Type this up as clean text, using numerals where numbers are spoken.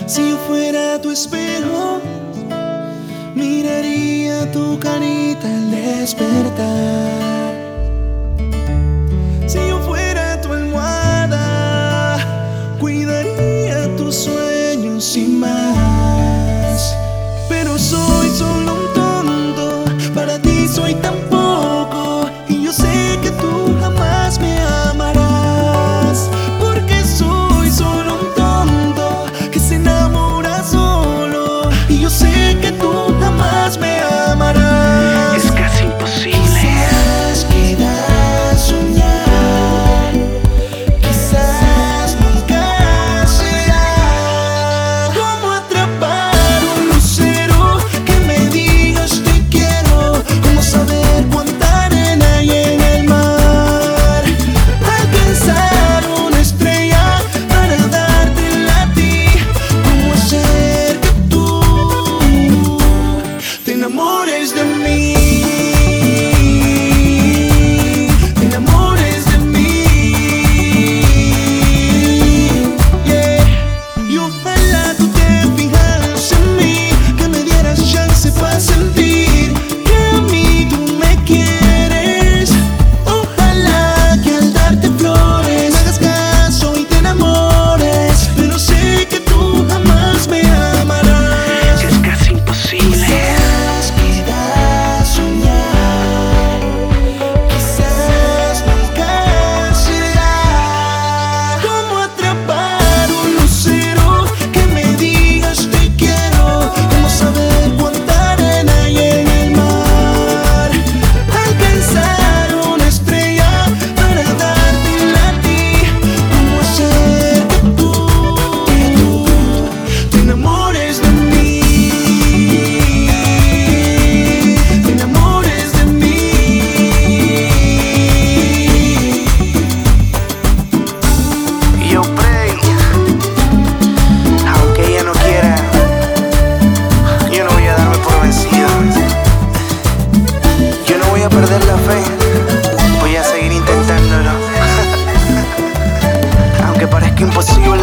Si yo fuera tu espejo, miraría tu carita al despertar. Si yo fuera tu almohada, cuidaría tus sueños y más. Pero soy solo un tonto, para ti soy tan poco, y yo sé que tú jamás me amarás, porque soy solo un tonto que se enamora solo, y yo sé que tú jamás me amarás. Es casi imposible. Quizás quiera soñar, quizás nunca será como atrapar un lucero que me digas te quiero, como saber cuánta arena hay en el mar, alcanzar una estrella para dártela a ti, como hacer que tú te enamores de mí. Sentir que a mí tú me quieres. Ojalá que al darte flores me hagas caso y te enamores, pero sé que tú jamás me amarás. Es casi imposible. Quizás quiera soñar, quizás nunca será como atrapar un lucero que me digas te quiero, como saber cuánta perder la fe, voy a seguir intentándolo. Aunque parezca imposible.